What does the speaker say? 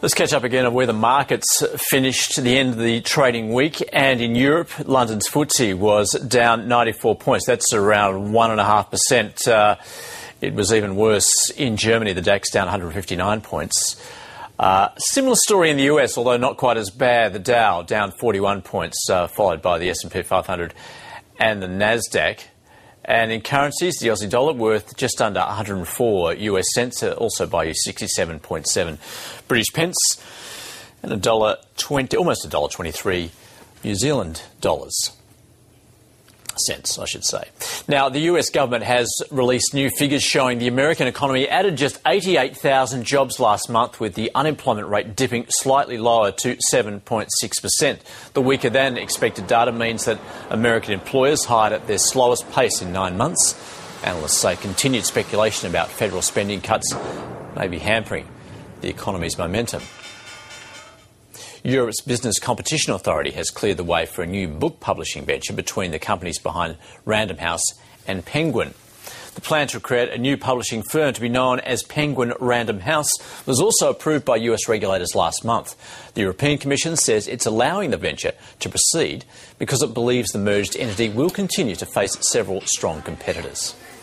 Let's catch up again on where the markets finished at the end of the trading week. And in Europe, London's FTSE was down 94 points. That's around 1.5%. It was even worse in Germany. The DAX down 159 points. Similar story in the US, although not quite as bad. The Dow down 41 points, followed by the S&P 500 and the Nasdaq. And in currencies, the Aussie dollar worth just under 104 US cents, also by 67.7 British pence, and almost $1.23 New Zealand dollars. Cents, I should say. Now, the US government has released new figures showing the American economy added just 88,000 jobs last month, with the unemployment rate dipping slightly lower to 7.6%. The weaker than expected data means that American employers hired at their slowest pace in 9 months. Analysts say continued speculation about federal spending cuts may be hampering the economy's momentum. Europe's Business Competition Authority has cleared the way for a new book publishing venture between the companies behind Random House and Penguin. The plan to create a new publishing firm to be known as Penguin Random House was also approved by US regulators last month. The European Commission says it's allowing the venture to proceed because it believes the merged entity will continue to face several strong competitors.